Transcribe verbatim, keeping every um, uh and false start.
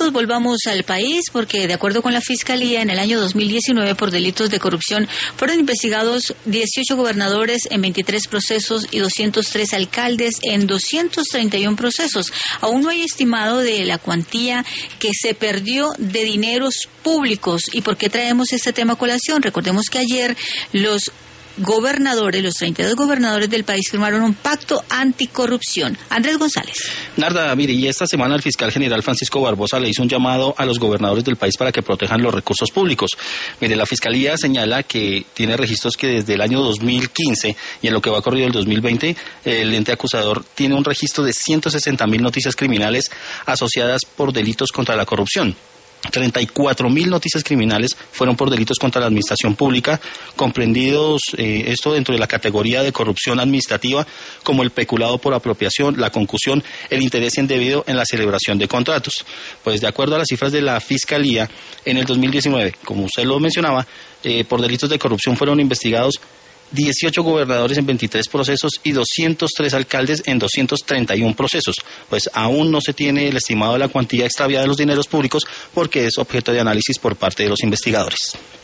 Volvamos al país porque, de acuerdo con la Fiscalía, en el año dos mil diecinueve, por delitos de corrupción, fueron investigados dieciocho gobernadores en veintitrés procesos y doscientos tres alcaldes en doscientos treinta y uno procesos. Aún no hay estimado de la cuantía que se perdió de dineros públicos. ¿Y por qué traemos este tema a colación? Recordemos que ayer los gobernadores, los treinta y dos gobernadores del país firmaron un pacto anticorrupción. Andrés González. Narda, mire, y esta semana el fiscal general Francisco Barbosa le hizo un llamado a los gobernadores del país para que protejan los recursos públicos. Mire, la fiscalía señala que tiene registros que desde el año dos mil quince y en lo que va corrido el dos mil veinte, el ente acusador tiene un registro de ciento sesenta mil noticias criminales asociadas por delitos contra la corrupción. treinta y cuatro mil noticias criminales fueron por delitos contra la administración pública, comprendidos eh, esto dentro de la categoría de corrupción administrativa, como el peculado por apropiación, la concusión, el interés indebido en la celebración de contratos. Pues de acuerdo a las cifras de la Fiscalía, en el dos mil diecinueve, como usted lo mencionaba, eh, por delitos de corrupción fueron investigados dieciocho gobernadores en veintitrés procesos y doscientos tres alcaldes en doscientos treinta y uno procesos. Pues aún no se tiene el estimado de la cuantía extraviada de los dineros públicos porque es objeto de análisis por parte de los investigadores.